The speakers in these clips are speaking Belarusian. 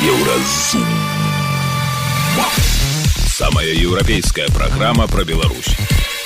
Еўразум. Самая еўрапейская праграма пра Беларусь.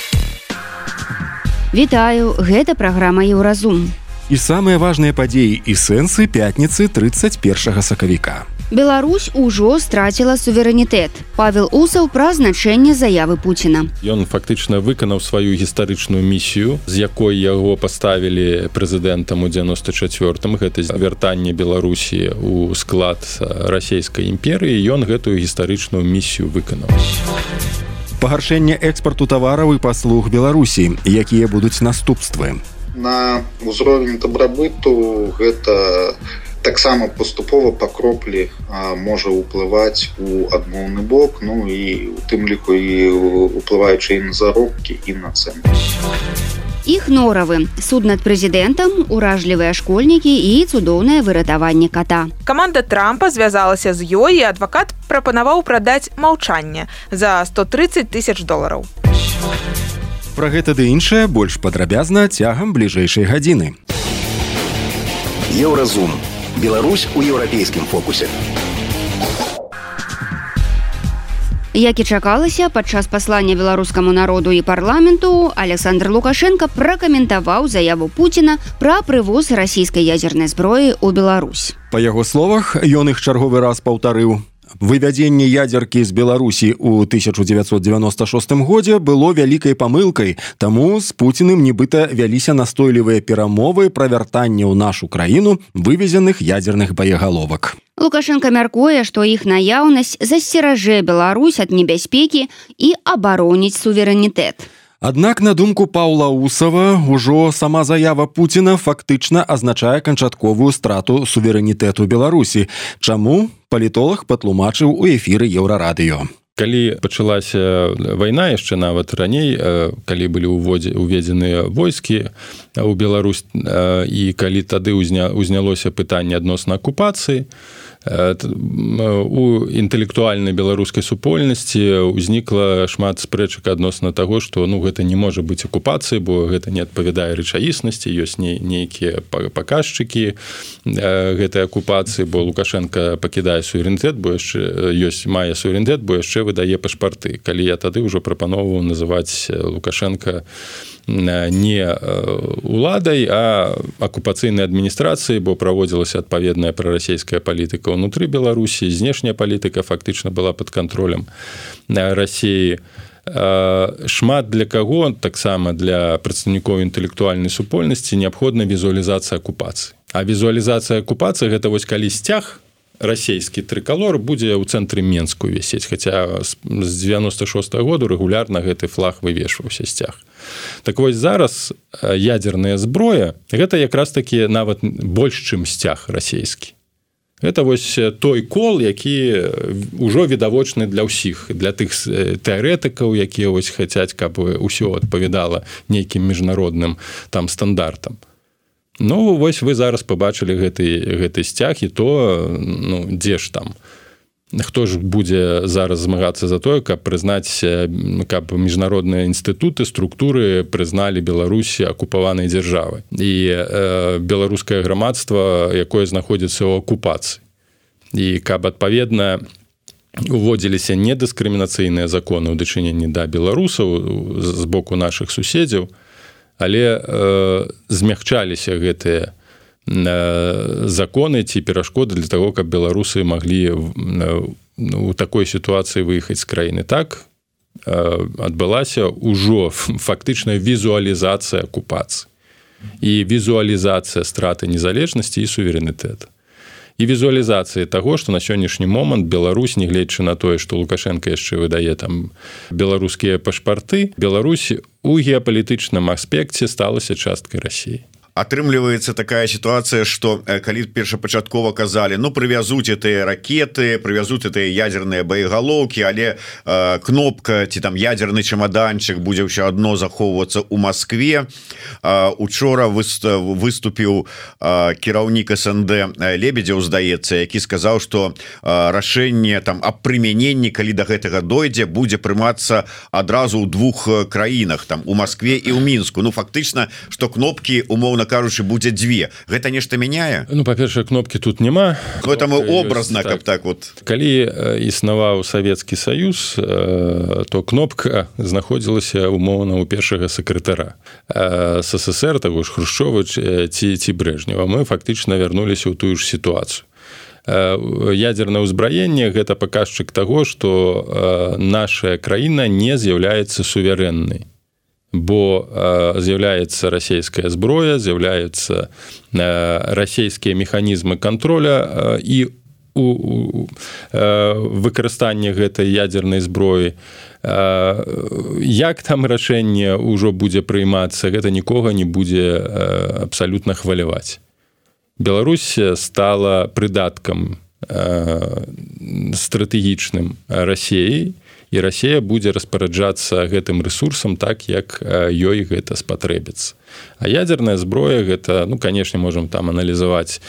Вітаю, гэта праграма Еўразум. І самыя важныя падзеі і сэнсы пятніцы 31 сакавіка. Беларусь ужо страціла суверэнітэт. Павел Усаў пра значэнне заявы Пуціна. Ён фактычна выканаў сваю гістарычную місію, з якой яго паставілі прэзідэнтам у 94-м. Гэта вяртанне Беларусі ў склад расійскай імперыі. Ён гэтую гістарычную місію выканаў. Пагаршэнне экспарту тавараў і паслуг Беларусі. Якія будуць наступствы? На ўзровень дабрабыту гэта таксама паступова па кроплі можа ўплываць у адмоўны бок, ну і у тым ліку і ўплываючы і на заробкі, і на цэны. Іх норавы, суд над прэзідэнтам, уражлівыя школьнікі і цудоўнае выратаванне ката. Каманда Трампа звязалася з ёй, і адвакат прапанаваў прадаць маўчанне за $130 000. Пра гэта ды іншае больш падрабязна цягам бліжэйшай гадзіны. Еўразум. Беларусь у еўрапейскім фокусе. Як і чакалася, падчас паслання беларускаму народу і парламенту Александр Лукашенко пракаментаваў заяву Пуціна пра прывоз расійскай ядзернай зброі ў Беларусь. Па яго словах, ён іх чарговы раз паўтарыў. Вывядзенне ядзеркі з Беларусі ў 1996 годзе было вялікай памылкай, таму з Пуціным нібыта вяліся настойлівыя перамовы пра вяртанне ў нашу краіну вывезеных ядзерных боегаловак. Лукашенко мяркуе, што іх наяўнасць засцеражэ Беларусь ад небяспекі і абароніць суверэнітэт. Аднак, на думку Паўла Усава, ужо сама заява Пуціна фактычна азначае канчатковую страту суверэнітэту Беларусі. Чаму? Палітолог патлумачыў у эфіры Еўрарадыё. Калі пачалася вайна, яшчэ нават раней, калі былі уведзеныя войскі ў Беларусь, і калі тады узнялося пытанне адносна акупацыі, у інтэлектуальнай беларускай супольнасці ўзнікла шмат спрэчак адносна таго, што гэта не можа быць акупацыяй, бо гэта не адпавядае рэчаіснасці, ёсць нейкія паказчыкі гэтай акупацыі, бо Лукашенко пакідае суверэнітэт, бо яшчэ мае суверэнітэт, бо яшчэ выдае пашпарты. Калі я тады ўжо прапаноўваў называць Лукашенко не уладай, а акупацыйнай адміністрацыяй, бо праводзілася адпаведная прарасійская палітыка ўнутры Беларусі, знешняя палітыка фактычна была пад кантролем Расіі. Шмат для каго, таксама для прадстаўнікоў інтэлектуальнай супольнасці, неабходна візуалізацыя акупацыі. А візуалізацыя акупацыі гэта вось калі сцяг расійскі трыкалор будзе ў цэнтры Менску вісець, хаця з 96-го году рэгулярна гэты флаг вывешваўся сцяг. Так вось зараз ядзерная зброя гэта якраз такі нават больш, чым сцяг расійскі. Гэта вось той кол, які ўжо відавочны для ўсіх, для тых тэарэтыкаў, якія вось хацяць, каб усё адпавядала нейкім міжнародным там стандартам. Ну, вось вы зараз пабачылі гэты сцяг, і то, дзе ж там? Хто ж будзе зараз змагацца за тое, каб прызнаць, каб міжнародныя інстытуты, структуры прызналі Беларусі акупаванай дзяржавай. І беларускае грамадства, якое знаходзіцца ў акупацыі. І каб, адпаведна, уводзіліся недыскрымінацыйныя законы ў дачыненні да беларусаў з боку нашых суседзяў, але змягчаліся гэтыя законы ці перашкоды для таго, каб беларусы маглі у такой сітуацыі выехаць з краіны. Так адбылася ўжо фактычная візуалізацыя акупацыі і візуалізацыя страты незалежнасці і суверэнітэта. І візуалізацыя таго, што на сённяшні момант Беларусь, нягледзячы на тое, што Лукашенко яшчэ выдае там беларускія пашпарты, Беларусь у геапалітычным аспекце сталася часткай Расіі. Атрымліваецца такая сітуацыя, што калі першапачаткова казалі, прывязуць гэтыя ракеты, прывязуць гэтыя ядзерныя боегалоўкі, але кнопка ці там ядзерны чамаданчык будзе ўсё адно захоўвацца ў Маскве. Учора выступіў кіраўнік СНД Лебедзеў, здаецца, які сказаў, што рашэнне там аб прымяненні, калі да гэтага дойдзе, будзе прымацца адразу ў двух краінах, там у Маскве і ў Мінску. Фактычна, што кнопкі, умоўна кажучы будзе 2, гэта нешта мяняе? Ну па-першае, кнопкі тут няма, это мы образна, каб так вот. Калі існаваў Савецкі Саюз, то кнопка знаходзілася умоўна ў першага сакратара СССР, таго ж Хрушчова ці Брежнева. Мы фактычна вярнуліся ў тую ж сітуацыю. Ядерное ўзбраенне – гэта паказчык таго, што наша краіна не з'яўляецца суверэннай, бо з'яўляецца расійская зброя, з'яўляюцца расійскія механізмы контроля і выкарыстанне гэтай ядернай зброі. Як там рашэнне ўжо будзе прыймацца, гэта нікога не будзе абсалютна хваляваць. Беларусь стала прыдаткам стратэгічным Расіі, і Расія будзе распараджацца гэтым рэсурсам так, як ёй гэта спатрэбіцца. А ядерная зброя гэта, ну, канешне, можам там аналізаваць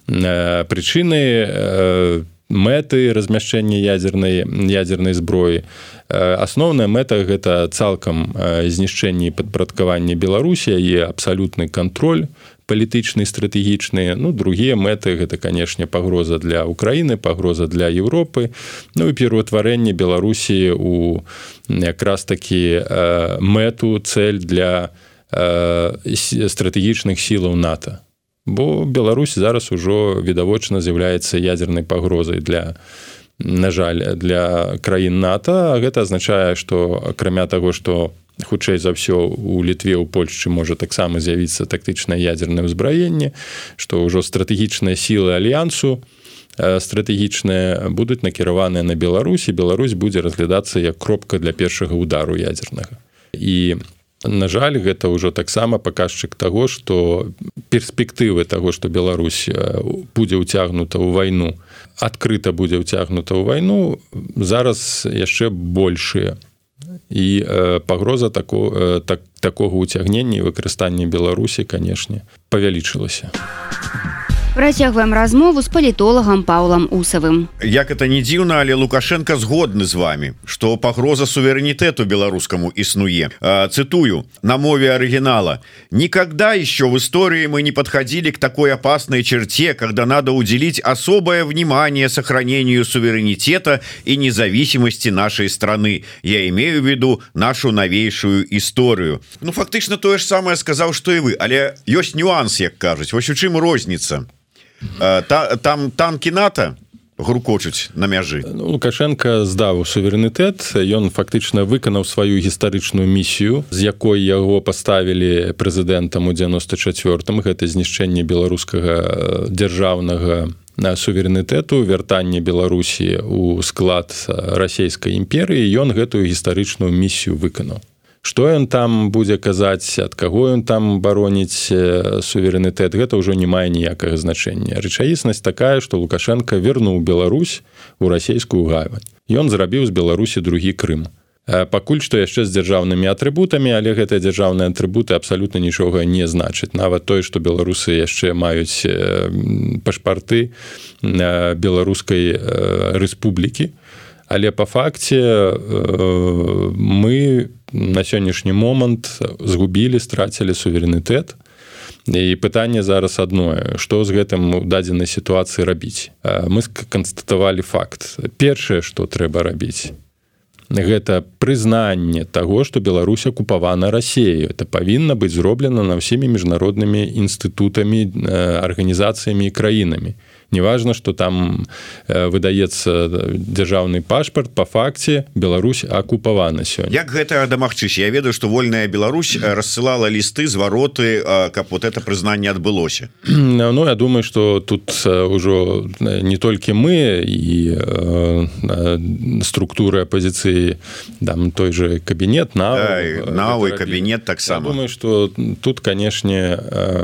прычыны, мэты размяшчэння ядернай зброі. Асноўная мэта гэта цалкам знішчэнне і падпарадкаванне Беларусі і абсалютны кантроль палітычны, стратэгічны. Ну, другія мэты гэта, канешне, пагроза для Украіны, пагроза для Еўропы, ну і пераўтварэнне Беларусі у якраз такі мэту, цэль для стратэгічных сілаў НАТО. Бо Беларусь зараз ужо відавочна з'яўляецца ядернай пагрозай для, на жаль, для краін НАТО. Гэта азначае, што акрамя таго, што хутчэй за ўсё у Літве, у Польшчы можа таксама з'явіцца тактычнае ядернае ўзбраенне, што ўжо стратэгічныя сілы альянсу стратэгічныя будуць накіраваныя на Беларусь, і Беларусь будзе разглядацца як кропка для першага удару ядернага. І на жаль, гэта ўжо таксама паказчык таго, што перспектывы таго, што Беларусь будзе ўцягнута ў вайну, адкрыта будзе ўцягнута ў вайну, зараз яшчэ большыя. І пагроза такога ўцягнення і выкарыстання Беларусі, канешне, павялічылася. Працягваем размову з палітолагам Паўлам Усавым. Як это не дзіўна, але Лукашенко згодны з вами, што пагроза суверэнітэту беларускаму існуе. Цитую на мове оригинала: «Никогда еще в истории мы не подходили к такой опасной черте, когда надо уделить особое внимание сохранению суверенитета и независимости нашей страны. Я имею в виду нашу новейшую историю». Ну, фактично тое ж самае сказаў, што і вы, але ёсць нюанс, як кажуць. Вось у чым розніца. Там танки НАТО грукочуць на мяжы. Лукашенко здаў суверэнітэт, ён фактычна выканаў сваю гістарычную місію, з якой яго паставілі прэзідэнтам у 94-м. Гэта знішчэнне беларускага дзяржаўнага суверэнітэту, вяртанне Беларусі ў склад расійскай імперыі. Ён гэтую гістарычную місію выканаў. Што ён там будзе казаць, ад каго ён там бароніць суверэнітэт, гэта ўжо не мае ніякага значэння. Рэчаіснасць такая, што Лукашенко вярнуў Беларусь у расійскую гавань. Ён зрабіў з Беларусі другі Крым. Пакуль што яшчэ з дзяржаўнымі атрыбутамі, але гэтыя дзяржаўныя атрыбуты абсалютна нічога не значаць. Нават тое, што беларусы яшчэ маюць пашпарты беларускай рэспублікі. Але па факце мы на сённяшні момант згубілі, страцілі суверэнітэт. І пытанне зараз адное: што з гэтым у дадзенай сітуацыі рабіць? Мы канстатавалі факт. Першае, што трэба рабіць, гэта прызнанне таго, што Беларусь акупавана Расіяй. Это павінна быць зроблена на ўсімі міжнароднымі інстытутамі, арганізацыямі і краінамі. Неважно, што там выдаецца дзяржаўны пашпарт, па факце Беларусь акупавана сёння. Як гэта дамагчыся? Я ведаю, што вольная Беларусь рассылала лісты, звароты, каб вот это прызнанне адбылося. Ну, я думаю, што тут ўжо не толькі мы і структуры апозіцыі, там той же кабінет, НАУ і кабінет таксама. Я думаю, што тут, канешне,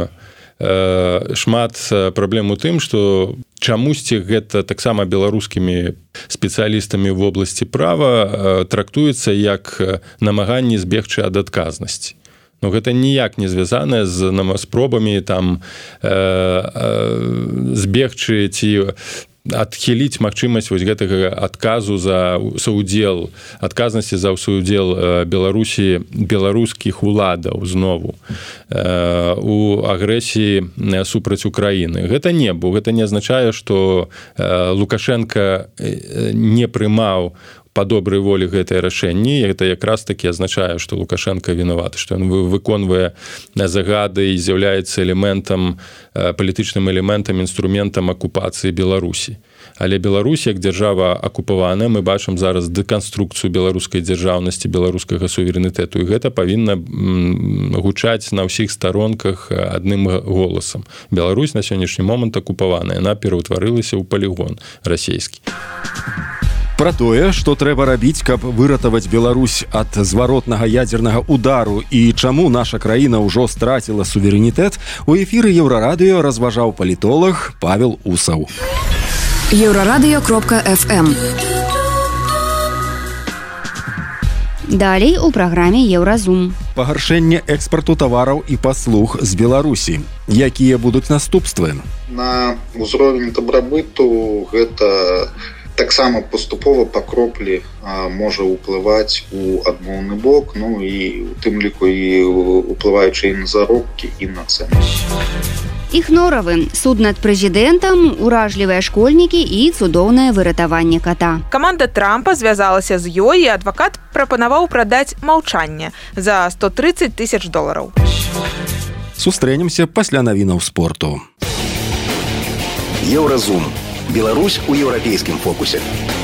шмат праблем у тым, што чамусьці гэта таксама беларускімі спецыялістамі в обласці права трактуецца як намаганне збегчы ад адказнасці. Но гэта ніяк не звязанае з спробамі там збегчы ці адхіліць магчымасць вось гэтага адказу за саўдзел, адказнасці за саўдзел Беларусі, беларускіх уладаў знову у агрэсіі супраць Украіны. Гэта не бо гэта не азначае, што Лукашенко не прымаў по добрай волі гэтае рашэнне. Гэта якраз таки азначае, што Лукашенко вінаваты, што ён выконвае загады і з'яўляецца элементам, палітычным элементам, інструментам акупацыі Беларусі. Але Беларусь, як дзяржава акупаваная, мы бачым зараз дэканструкцыю беларускай дзяржаўнасці, беларускага суверэнітэту, і гэта павінна гучаць на ўсіх старонках адным голасам. Беларусь на сённяшні момант акупаваная, яна пераўтварылася ў палігон расійскі. Пра тое, што трэба рабіць, каб выратаваць Беларусь ад зваротнага ядзернага удару і чаму наша краіна ўжо страціла суверэнітэт, у эфіры Еўрарадыё разважаў палітолог Павел Усаў. Еўрарадыё.фм. Далей у праграме Еўразум. Пагаршэнне экспарту тавараў і паслуг з Беларусі. Якія будуць наступствы? На ўзровень дабрабыту гэта таксама паступова па кроплі можа ўплываць у адмоўны бок, ну і у тым ліку і ўплываючы і на заробкі, і на цэны. Ігноравы, суд над прэзідэнтам, уражлівыя школьнікі і цудоўнае выратаванне кота. Каманда Трампа звязалася з ёй, і адвакат прапанаваў прадаць маўчанне за $130 000. Сустрэнемся пасля навінаў спорту. Еўразум. Беларусь у еўрапейскім фокусе.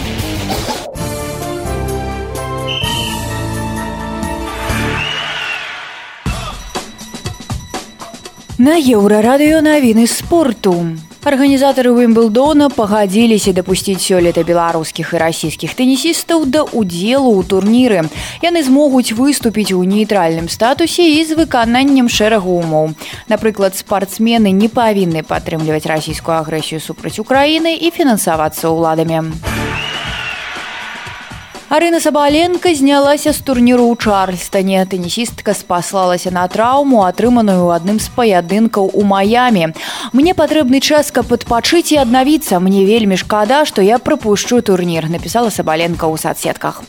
На Еўрарадыё навіны спорту. Арганізатары Уімблдона пагадзіліся дапусціць сёлета беларускіх і расійскіх тэнісістаў да ўдзелу ў турніры. Яны змогуць выступіць у нейтральным статусе і з выкананнем шэрагу умоў. Напрыклад, спартсмены не павінны падтрымліваць расійскую агрэсію супраць Украіны і фінансавацца ўладамі. Арына Сабаленка знялася з турніру ў Чарльстане. Тэнісістка спаслалася на траўму, атрыманую ў адным з паядынкаў у Маямі. «Мне патрэбны час, каб адпачыць і аднавіцца. Мне вельмі шкада, што я прапушчу турнір», напісала Сабаленка ў сацсетках.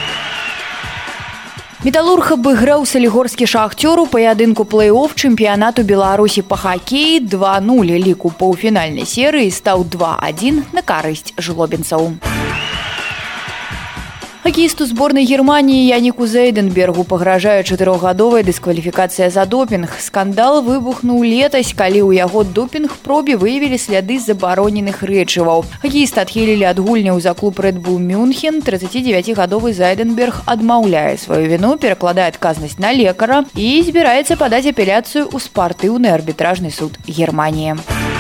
Металург абыграў салігорскі «Шахцёр» у паядынку плэй-офф чэмпіянату Беларусі па хакеі. 2-0 ліку паўфінальнай серыі стаў 2-1 на карысць жлобінцаў. Хоккеісту зборнай Германіі Яніку Зейденбергу пагражае 4-гадовая дыскваліфікацыя за допінг. Скандал выбухнуў летась, калі ў яго допінг-пробе выявілі сляды забароненых рэчываў. Хоккеіста адхілілі ад гульняў за клуб Red Bull Мюнхен. 39-гадовы Зейденберг адмаўляе сваю віну, перакладае адказнасць на лекара і збіраецца падаць апеляцыю ў спартыўны арбітражны суд Германіі.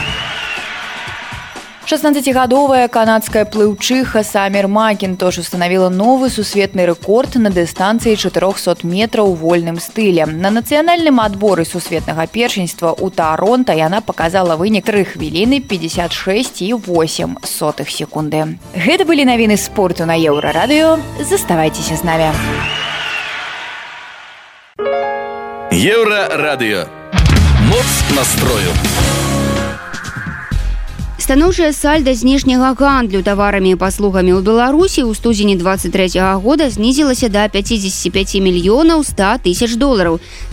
16-гадовая канадская плыўчыха Самер Макінтош устанавіла новы сусветны рэкорд на дыстанцыі 400 метраў у вольным стылі. На нацыянальным адборы сусветнага першынства ў Таронта яна паказала вынік 3 хвіліны 56,8 секунды. Гэта былі навіны спорту на Еўрарадыё. Заставайцеся з намі. Еўрарадыё. Моц настрою. Станоўчае сальда знешняга гандлю таварамі і паслугамі ў Беларусі ў студзені 23 года знізілася да $55 мільёнаў 100 тысяч з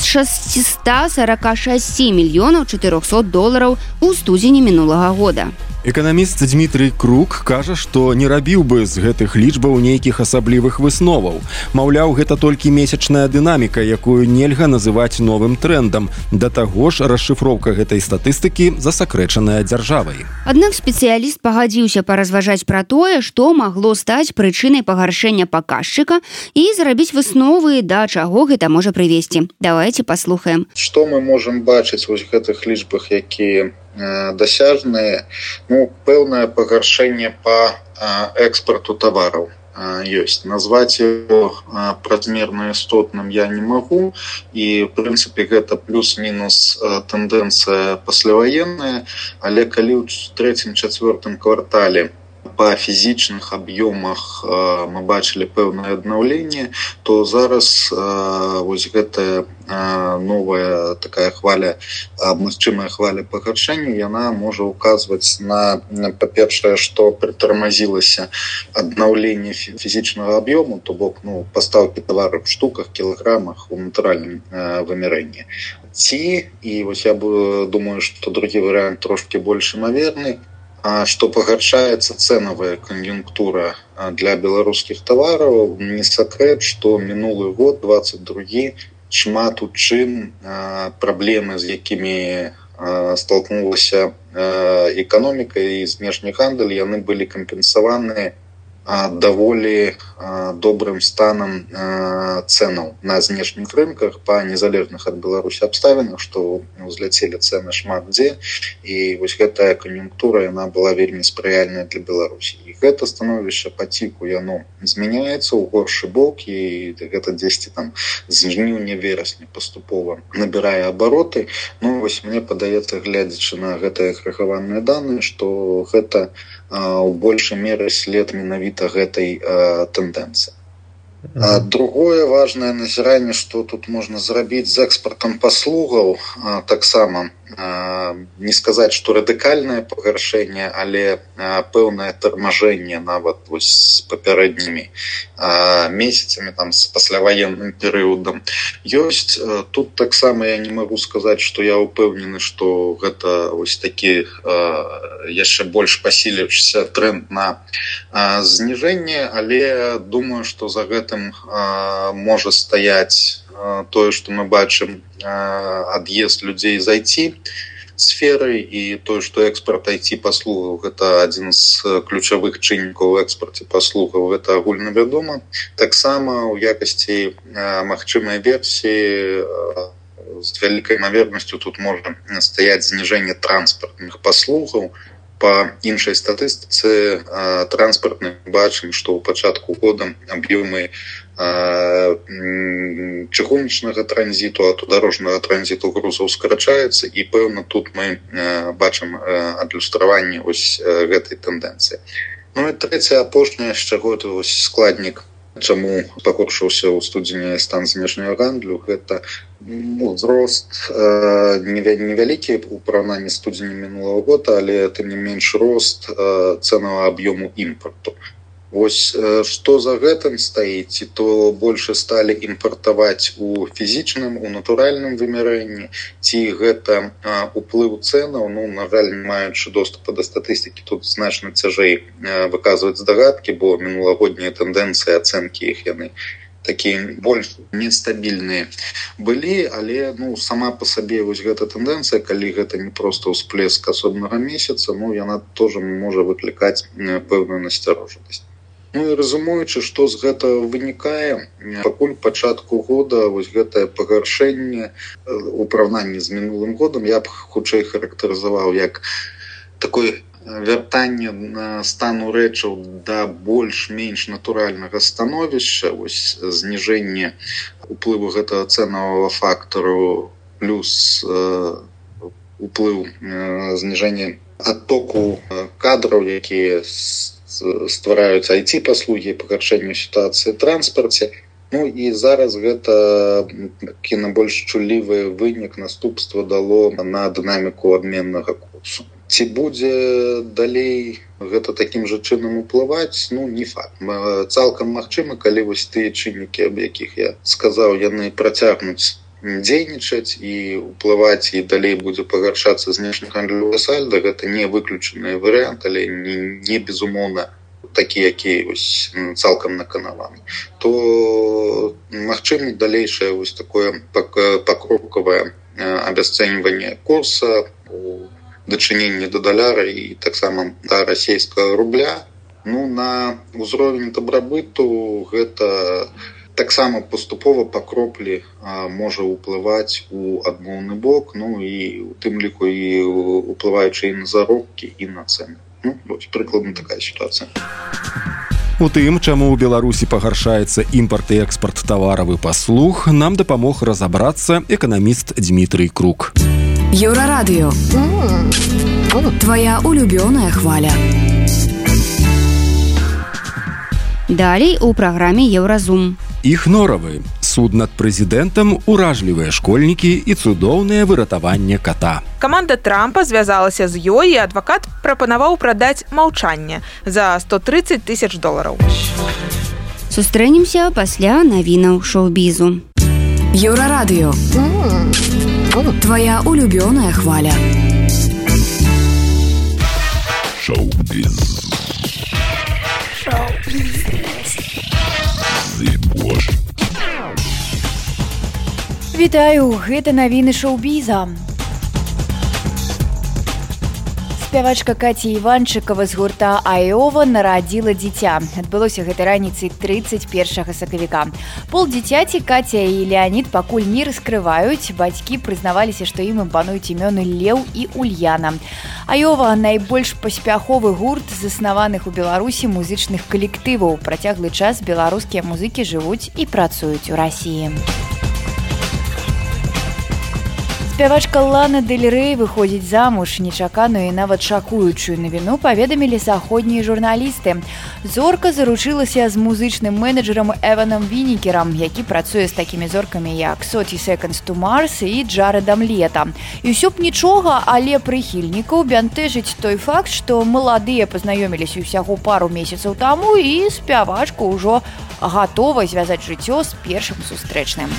$646 мільёнаў 400 у студзені мінулага года. Эканаміст Дмітрый Крук кажа, што не рабіў бы з гэтых лічбаў нейкіх асаблівых высноваў. Маўляў, гэта толькі месячная дынаміка, якую нельга называць новым трендам. Да таго ж, расшыфроўка гэтай статыстыкі засакрэчаная дзяржавай. Аднак спецыяліст пагадзіўся паразважаць пра тое, што магло стаць прычынай пагаршэння паказчыка і зрабіць высновы, да чаго гэта можа прывесці. Давайце паслухаем. Што мы можам бачыць вось гэтых лічбах, якія дасяжныя, пэўнае пагаршэнне па экспарту тавараў ёсць. Назваць яго празмерна істотным я не магу, і в прынцыпе гэта плюс-мінус тэндэнцыя пасляваенная, але калі ў 3-4 квартале па фізічных аб'ёмах мы бачылі пэўнае аднаўленне, то зараз вось гэтая новая такая хваля, магчымая хваля пагаршэння, яна можа указваць на, па-першае, што прытармазілася аднаўленне фізічнага аб'ёму, то бок пастаўкі тавараў в штуках, кілаграмах у натуральным вымярэнні. Ці, і вось я думаю, што другі варыянт трошкі больш імаверны, што пагаршаецца цэнавая кан'юнктура для беларускіх тавараў. Не сакрэт, што мінулы год, 22-гі, шмат у чым праблемы, з якімі столкнулася эканоміка і знешні гандаль, яны былі кампенсаваныя даволі добрым станам цэнаў на знешніх рынках па незалежных ад Беларусі абставінах, што узляцелі цэны шмат дзе, і вось гэтая кан'юнктура, яна была вельмі спрыяльная для Беларусі. І гэта становішча паціку, яно змяняецца ў горшы бок, і гэта дзесьці там з жніўня-верасня паступова набірае абароты. Вось мне падаецца, глядзячы на гэтыя агрэгаваныя даныя, што гэта у большай меры след менавіта гэтай тэндэнцыі. Другое важнае назіранне, што тут можна зрабіць з экспартам паслугаў, таксама не сказаць, што радыкальнае пагаршэнне, але пэўнае тармажэнне нават з папярэднімі месяцамі, з пасляваенным перыядам ёсць. Тут таксама я не магу сказаць, што я ўпэўнены, што гэта вось такі яшчэ больш пасіліўшыся тренд на зніжэнне, але думаю, што за гэтым можа стаяць тое, што мы бачым ад'езд людзей з IT-сферы, і тое, што экспарт IT-паслугаў – гэта адзін з ключавых чыннікаў у экспарце паслугаў, гэта агульнавядома. Таксама ў якасці магчымай версіі з вялікай імавернасцю тут можа стаяць зніжэнне транспартных паслугаў. Па іншай статыстыцы транспартных бачым, што ў пачатку года аб'ёмы чыгуначнага транзіту, аўтадарожнага транзіту грузаў скарачаецца, і пэўна тут мы бачым адлюстраванне вось гэтай тэндэнцыі. І трэцяе, апошняе, з чаго это складнік, чаму пагоршыўся ў студзені стан знешняга гандлю, гэта узрост невялікі у параўнанні з студзенем мінулага года, але тым не менш рост цэнавага аб'ёму імпарту. Вось што за гэтым стаіць, ці то больш сталі імпартаваць у фізічным, у натуральным вымярэнні, ці гэта уплыў цэнаў, на жаль, не маючы доступа да статыстыкі, тут значна цяжэй выказваць здагадкі, бо мінулагоднія тэндэнцыі, ацэнкі іх яны такія больш нестабільныя былі, але сама па сабе вось гэта тэндэнцыя, калі гэта не проста ўсплеск асобнага месяца, яна тоже можа выклікаць пэўную насцярожанасць. І разумуючы, што з гэтага вынікае, пакуль пачатку года вось гэтае пагаршэнне у параўнанні з мінулым годам я б хутчэй характарызаваў як такое вяртанне стану рэчаў да больш-менш натуральнага становішча, вось зніжэнне уплыву гэтага цэнавага фактару плюс уплыў зніжэння адтоку кадраў, якія ствараюць IT-паслугі, пагаршэнню сітуацыі ў транспарце. І зараз гэта такі на больш чуллівы вынік, наступства дало на дынаміку абменнага курсу. Ці будзе далей гэта такім жа чынам уплываць? Не факт. Цалкам магчыма, калі вось тыя чыннікі, аб якіх я сказаў, яны працягнуць дзейнічаць і ўплываць, і далей будзе пагаршацца знешнегандлёвы сальда, гэта не выключаны варыянт, але не безумоўна такі, які цалкам наканаваны, то магчыма далейшае вось такое пакропкавае абясцэньванне курса у дачыненні да даляра і таксама да расійскага рубля. На ўзровень дабрабыту гэта таксама паступова па кроплі можа ўплываць у адмоўны бок, і у тым ліку і ўплываючы і на заробкі, і на цэны. Прыкладна такая сітуацыя. У тым, чаму ў Беларусі пагаршаецца імпарт і экспарт тавараў і паслуг, нам дапамог разабрацца эканаміст Дмітрый Крук. Еўрарадыё. Твоя улюбёная хваля. Далей у праграме Еўразум. Ігноравы. Суд над прэзідэнтам, уражлівыя школьнікі і цудоўнае выратаванне кота. Каманда Трампа звязалася з ёй, і адвакат прапанаваў прадаць маўчанне за $130 000. Сустрэнемся пасля навінаў шоу-бізу. Еўрарадыё. Твоя улюбёная хваля. Шоу-біз. Вітаю, гэта навіны шоу-біза. Спявачка Каця Іванчыкава з гурта «Айова» нарадзіла дзіця. Адбылося гэта раніцай 31 сакавіка. Пол дзіцяці Каця і Леанід пакуль не раскрываюць. Бацькі прызнаваліся, што ім імпануюць імёны Леў і Ульяна. «Айова» – найбольш паспяховы гурт заснаваных у Беларусі музычных калектываў. Працяглы час беларускія музыкі жывуць і працуюць у Расіі. Спявачка Лана Дель Рэй выходзіць замуж. Нечаканую і нават шакуючую навіну паведамілі заходнія журналісты. Зорка заручылася з музычным менеджерам Эванам Вінікерам, які працуе з такімі зоркамі, як 30 Seconds to Mars і Джарэдам Лета. І ўсё б нічога, але прыхільнікаў бянтэжыць той факт, што маладыя пазнаёміліся ўсяго пару месяцаў таму, і спявачка ўжо гатова звязаць жыццё з першым сустрэчным.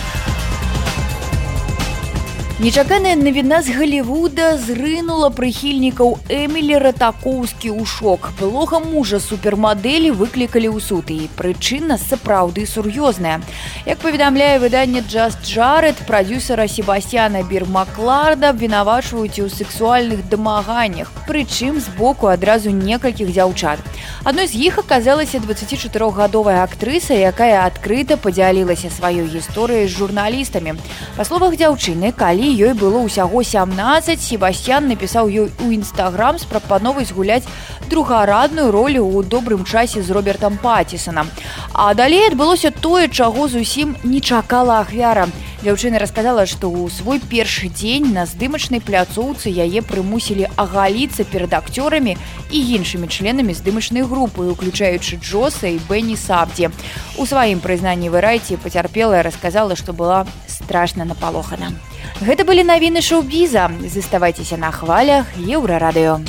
Нечаканая навіна з Галівуда зрынула прыхільнікаў Эмілі Ратакоўскі ў шок. Былога мужа супермадэлі выклікалі ў суд, і прычына сапраўды сур'ёзная. Як паведамляе выданне Just Jared, прадзюсара Себасцяна Бір-Макларда абвінавачваюць у сексуальных дамаганнях, прычым з боку адразу некалькіх дзяўчат. Адной з іх аказалася 24-гадовая актрыса, якая адкрыта падзялілася сваёй гісторыяй з журналістамі. Па словах дзяўчыны, калі ёй было ўсяго 17, Себасцян напісаў ёй у Інстаграм з прапановай згуляць другарадную ролю ў добрым часе з Робертам Паттісонам. А далей адбылося тое, чаго зусім не чакала ахвяра. Дзяўчына расказала, што ў свой першы дзень на здымачнай пляцоўцы яе прымусілі агаліцца перад акцёрамі і іншымі членамі здымачнай групы, уключаючы Джоса і Бенні Сабді. У сваім прызнанні Variety пацярпелая расказала, што была страшна напалохана. Гэта былі навіны шоу-біза. Заставайцеся на хвалях Еўрарадыё.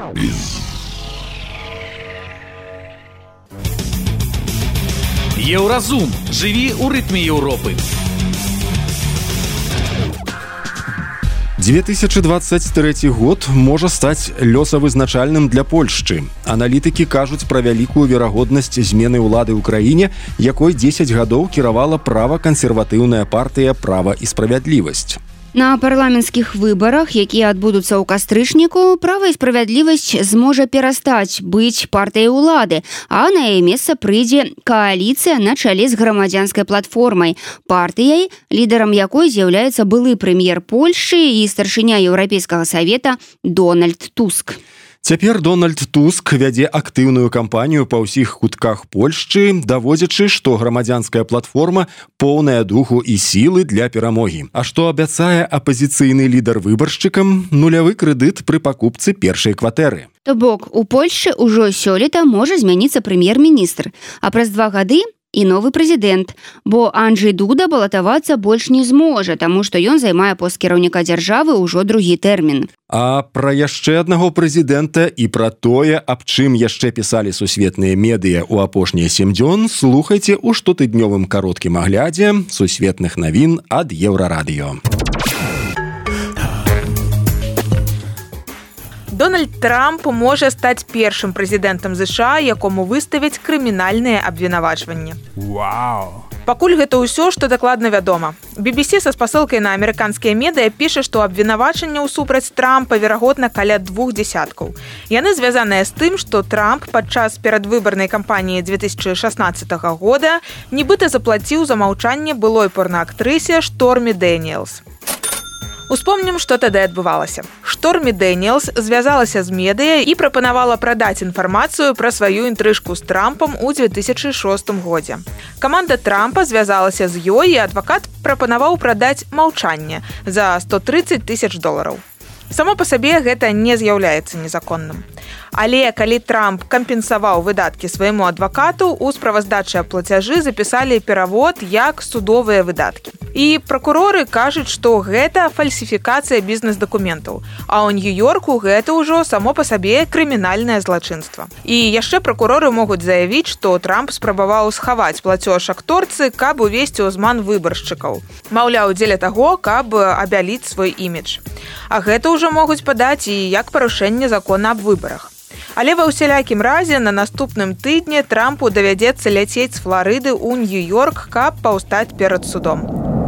Еўразум. Жыві ў рытме Еўропы. 2023 год можа стаць лёсавызначальным для Польшчы. Аналітыкі кажуць пра вялікую верагоднасць змены ўлады ў краіне, якой 10 гадоў кіравала правакансерватыўная партыя «Права і справядлівасць». На парламенцкіх выбарах, якія адбудуцца ў кастрычніку, «Права і справядлівасць» зможа перастаць быць партыяй улады, а на яе месца прыйдзе кааліцыя на чале з грамадзянскай платформай, партыяй, лідарам якой з'яўляецца былы прэм'ер Польшчы і старшыня Еўрапейскага савета Дональд Туск. Цяпер Дональд Туск вядзе актыўную кампанію па ўсіх кутках Польшчы, даводзячы, што грамадзянская платформа поўная духу і сілы для перамогі. А што абяцае апазіцыйны лідар выбаршчыкам? Нулявы крэдыт пры пакупцы першай кватэры. То бок, у Польшчы ўжо сёлета можа змяніцца прэм'ер-міністр, а праз 2 гады і новы прэзідэнт, бо Анджэй Дуда балатавацца больш не зможа, таму што ён займае пост кіраўніка дзяржавы ўжо другі тэрмін. А пра яшчэ аднаго прэзідэнта і пра тое, аб чым яшчэ пісалі сусветныя медыя ў апошнія 7 дзён, слухайце ў штотыднёвым кароткім аглядзе сусветных навін ад Еўрарадыё. Дональд Трамп можа стаць першым прэзідэнтам ЗША, якому выставяць крымінальныя абвінавачванні. Вау! Пакуль гэта ўсё, што дакладна вядома. BBC са спасылкай на амерыканскія медыя піша, што абвінавачанняў супраць Трампа верагодна каля 2 дзясяткаў. Яны звязаныя з тым, што Трамп падчас перадвыбарнай кампаніі 2016 года нібыта заплаціў за маўчанне былой порнаактрысе Штормі Дэніелс. Успомнім, што тады адбывалася. Штормі Дэніелс звязалася з медыя і прапанавала прадаць інфармацыю пра сваю інтрыжку з Трампам у 2006 годзе. Каманда Трампа звязалася з ёй, і адвакат прапанаваў прадаць маўчанне за $130 000. Само па сабе гэта не з'яўляецца незаконным. Але калі Трамп кампенсаваў выдаткі свайму адвакату, у справаздачы аб плацяжы запісалі перавод як судовыя выдаткі. І пракуроры кажуць, што гэта фальсіфікацыя бізнес-дакументаў, а ў Нью-Йорку гэта ўжо само па сабе крымінальнае злачынства. І яшчэ пракуроры могуць заявіць, што Трамп спрабаваў схаваць плацёж акторцы, каб увесці ў зман выбаршчыкаў. Маўляў, дзеля таго, каб абяліць свой імідж. А гэта ўжо могуць падаць і як парушэнне закона аб выбарах. Але ва ўсялякім разе на наступным тыдні Трампу давядзецца ляцець з Фларыды ў Нью-Йорк, каб паўстаць перад судом.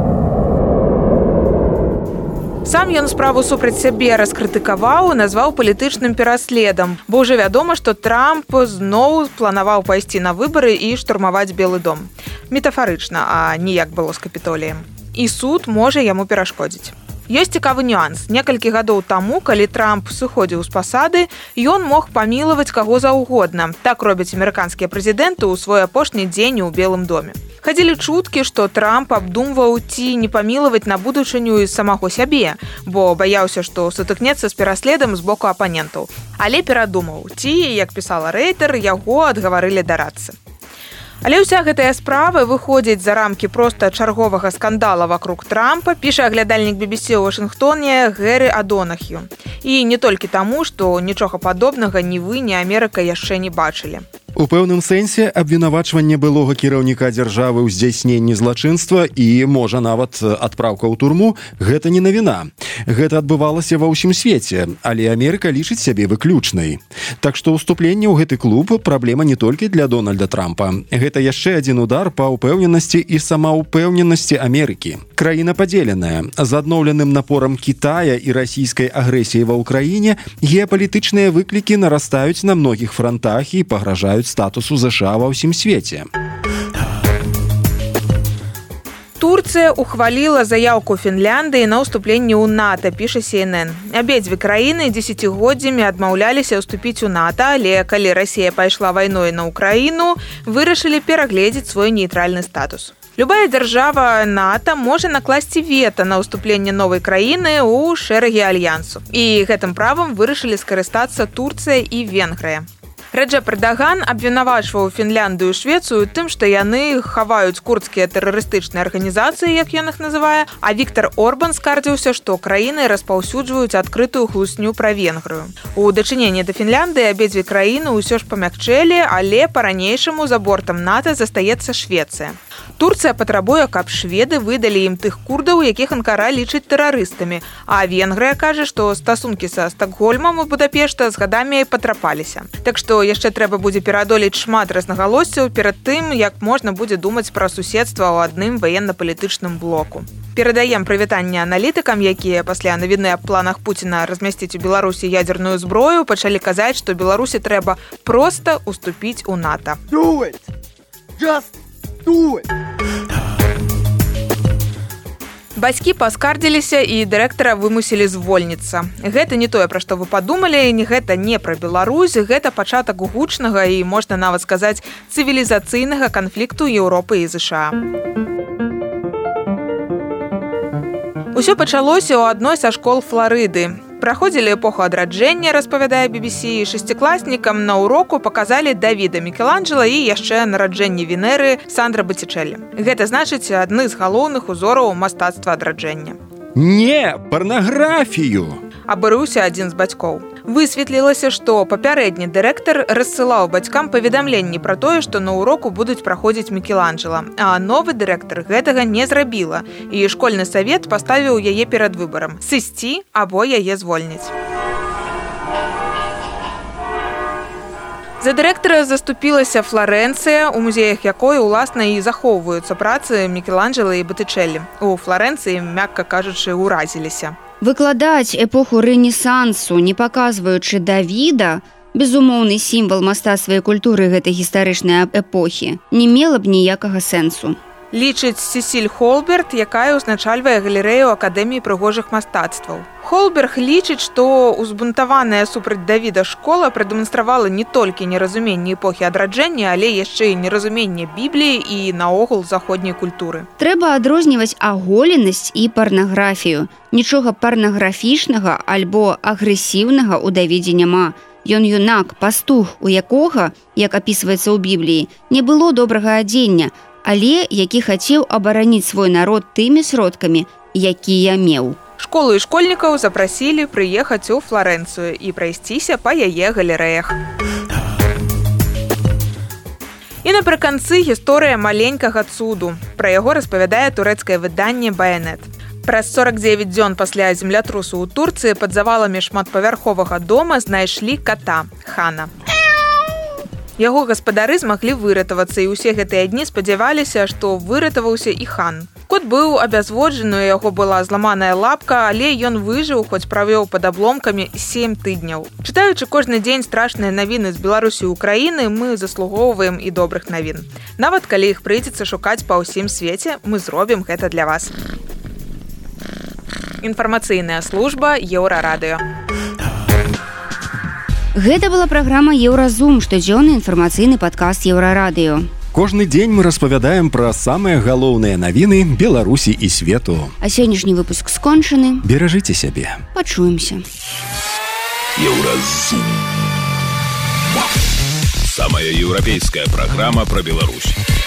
Сам ён справу супраць сябе раскрытыкаваў, назваў палітычным пераследам, бо ўжо вядома, што Трамп зноў планаваў пайсці на выбары і штурмаваць Белы дом. Метафарычна, а не як было з Капітоліем. І суд можа яму перашкодзіць. Ёсць цікавы нюанс. Некалькі гадоў таму, калі Трамп сыходзіў з пасады, ён мог памілаваць каго заўгодна. Так робяць амерыканскія прэзідэнты ў свой апошні дзень у Белым доме. Хадзілі чуткі, што Трамп абдумваў ці не памілаваць на будучыню і самого сябе, бо баяўся, што сутыкнецца з пераследам з боку апанентаў. Але перадумаў, ці, як пісала Рэйтер, яго адгаварылі да радцы. Але ўся гэтая справа выходзіць за рамкі проста чарговага скандала вакруг Трампа, піша аглядальнік BBC ў Вашынгтоне Гэры Адонах'ю. І не толькі таму, што нічога падобнага ні вы, ні Амерыка яшчэ не бачылі. У пэўным сэнсе абвінавачванне былога кіраўніка дзяржавы ў здзяйсненні злачынства і, можа, нават адпраўка ў турму – гэта не навіна. Гэта адбывалася ва ўсім свеце, але Амерыка лічыць сябе выключнай. Так што ўступленне ў гэты клуб – праблема не толькі для Дональда Трампа. Гэта яшчэ адзін удар па ўпэўненасці і самаўпэўненасці Амерыкі. Краіна падзеленая. З адноўленым напорам Кітая і расійскай агрэсіі ва ўкраіне геапалітычныя выклікі нарастаюць на многіх франтах і пагражаюць статусу ЗША ва ўсім свеце. Турцыя ухваліла заяўку Фінляндыі на ўступленне ў НАТО, піша CNN. Абедзве краіны дзесяцігоддзямі адмаўляліся ўступіць у НАТО, але калі Расія пайшла вайной на Украіну, вырашылі перагледзець свой нейтральны статус. Любая дзяржава НАТО можа накласці вета на ўступленне новай краіны ў шэрагі альянсу. І гэтым правам вырашылі скарыстацца Турцыя і Венгрыя. Раджэп Эрдаган абвінавачваў Фінляндыю і Швецыю тым, што яны хаваюць курдскія тэрарыстычныя арганізацыі, як ён іх называе, а Віктар Орбан скардзіўся, што краіны распаўсюджваюць адкрытую хлусню пра Венгрыю. У дачыненні да Фінляндыі абедзве краіны ўсё ж памякчэлі, але па-ранейшаму за бортам НАТО застаецца Швецыя. Турцыя патрабуе, каб шведы выдалі ім тых курдаў, якіх Анкара лічыць тэрарыстамі, а Венгрыя кажа, што стасункі са Стакгольмам і Будапешта з гадамі патрапаліся. Так што яшчэ трэба будзе пераадолець шмат рознагалоссяў перад тым, як можна будзе думаць пра суседства ў адным ваенна-палітычным блоку. Перадаем прывітанне аналітыкам, якія пасля навіны аб планах Пуціна размясціць у Беларусі ядзерную зброю, пачалі казаць, што Беларусі трэба проста уступіць у НАТО. Do it! Just do it! Бацькі паскардзіліся і дырэктара вымусілі звольніцца. Гэта не тое, пра што вы падумалі, гэта не пра Беларусь, гэта пачатак гучнага і, можна нават сказаць, цывілізацыйнага канфлікту Еўропы і ЗША. Усё пачалося ў адной са школ Фларыды. Праходзілі эпоху адраджэння, распавядае BBC, шасцікласнікам на уроку паказалі Давіда Мікеланджела і яшчэ нараджэнне Венеры Сандра Боттичеллі. Гэта значыць адны з галоўных узораў мастацтва адраджэння. Не, парнаграфію! Абурыўся адзін з бацькоў. Высветлілася, што папярэдні дырэктар рассылаў бацькам паведамленні пра тое, што на уроку будуць праходзіць Мікеланджела, а новы дырэктар гэтага не зрабіла, і школьны савет паставіў яе перад выбарам – сысці або яе звольніць. За дырэктара заступілася Фларэнцыя, у музеях якой, уласна, і захоўваюцца працы Мікеланджела і Боттичеллі. У Фларэнцыі, мякка кажучы, уразіліся. Выкладаць эпоху рэнесансу, не паказваючы Давіда, безумоўны сімвал мастацтва і культуры гэтай гістарычнай эпохі, не мела б ніякага сэнсу. Лічыць Сесіль Холберт, якая ўзначальвае галерэю Акадэміі прыгожых мастацтваў. Холберг лічыць, што узбунтаваная супраць Давіда школа прадэманстравала не толькі неразуменне эпохі адраджэння, але яшчэ і неразуменне Бібліі і наогул заходняй культуры. Трэба адрозніваць аголенасць і парнаграфію. Нічога парнаграфічнага альбо агрэсіўнага ў Давідзе няма. Ён юнак, пастух, у якога, як апісваецца ў Бібліі, не было добрага адзення, але які хацеў абараніць свой народ тымі сродкамі, якія меў. Школу і школьнікаў запрасілі прыехаць у Фларэнцыю і прайсціся па яе галерэях. І напрыканцы гісторыя маленькага цуду. Пра яго распавядае турэцкае выданне «Баянет». Праз 49 дзён пасля землятрусу ў Турцыі пад заваламі шматпавярховага дома знайшлі ката Хана. Яго гаспадары змаглі выратавацца, і ўсе гэтыя дні спадзяваліся, што выратаваўся і хан. Кот быў абязводжаны, у яго была зламаная лапка, але ён выжыў, хоць правёў пад абломкамі 7 тыдняў. Чытаючы кожны дзень страшныя навіны з Беларусі і Украіны, мы заслугоўваем і добрых навін. Нават калі іх прыйдзецца шукаць па ўсім свеце, мы зробім гэта для вас. Інфармацыйная служба Еўрарадыё. Гэта была праграма «Еўразум», штодзённы інфармацыйны падкаст Еўрарадыё. Кожны дзень мы распавядаем пра самыя галоўныя навіны Беларусі і свету. А сённяшні выпуск скончаны. Беражыце сябе. Пачуемся. Еўразум. Самая еўрапейская праграма пра Беларусь.